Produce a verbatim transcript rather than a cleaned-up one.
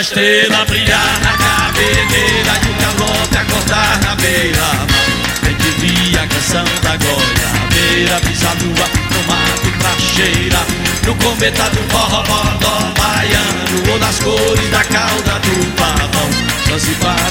estrela brilhar na cabeleira e o galope acordar na beira-mar. Quem devia a canção da goiabeira, pisa a lua no mato pra cheira, no cometa do forró bodó baiano, ou nas cores da cauda do pavão. Zanzibar